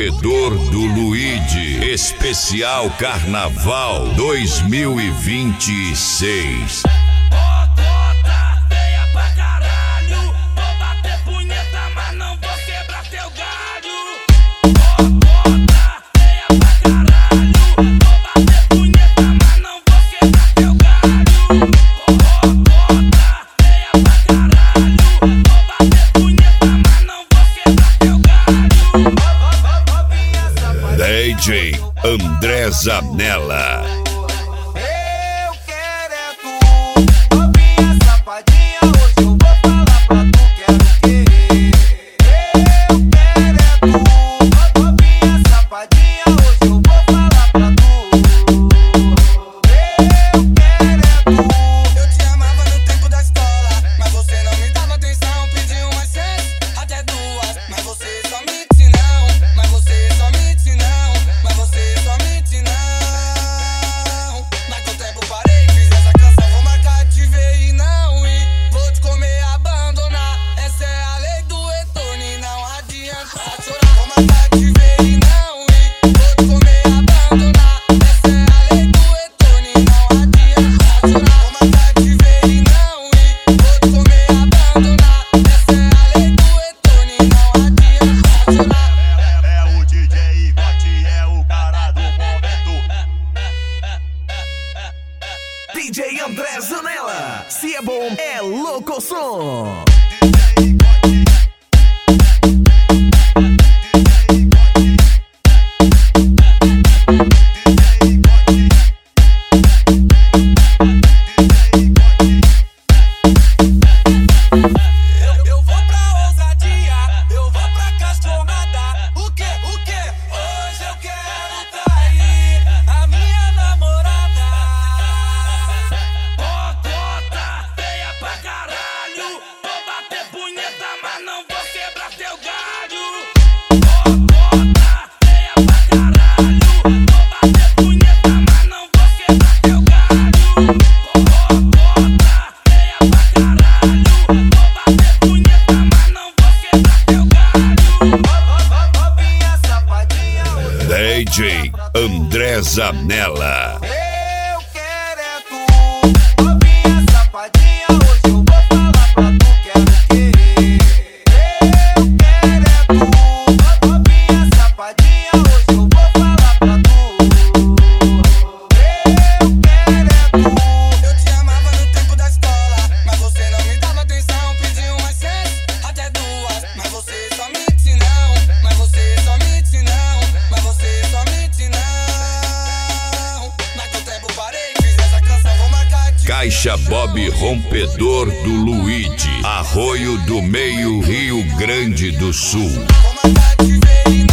Rompedor do Luigi, especial Carnaval 2026. DJ André Zanella. Eu quero é tu, novinha safadinha, hoje eu vou falar pra tu, quero querer. Eu quero é tu, novinha safadinha, hoje eu vou falar pra tu. Eu quero é tu. Eu te amava no tempo da escola, mas você não me dava atenção, pediu umas 6, até 2, mas você só me disse não, mas você só me disse não. Mas você só mente não. Mas com o tempo parei, fiz essa canção, vou marcar te ver e não ir. Vou te comer, abandonar, essa é a lei do retorno e não adianta chorar. Vou marcar te ver e não ir. Vou te comer, abandonar, essa é a lei do retorno e não adianta chorar. Vou marcar te ver e não ir. Vou te comer, abandonar, essa é a lei do retorno e não adianta chorar. É o DJ Igote, é o cara do momento. DJ André Zanella, se é bom, é louco som. Eu vou pra ousadia, eu vou pra cachorrada. O quê? Hoje eu quero trair a minha namorada. Potota, feia pra caralho. Vou bater punheta, mas não vou quebrar teu galho. Potota, feia pra caralho. Vou bater punheta, mas não vou quebrar teu galho. Potota, feia pra caralho. Vou bater punheta, mas não vou quebrar teu galho. Novinha safadinha, hoje DJ André Zanella. eu quero é tu. Novinha safadinha, hoje eu vou falar pra tu, quero querer. Eu quero é tu. Novinha safadinha, hoje eu vou falar pra tu. Eu quero é tu. Eu te amava no tempo da escola, mas você não me dava atenção, pediu umas 6, até 2, mas você só me disse não, mas você só me disse não, mas você só me disse não. Mas com o tempo parei, fiz essa canção, vou marcar te Caixa Bob Rompedor do Luigi, Arroio do Meio, Rio Grande do Sul. vou marcar te ver e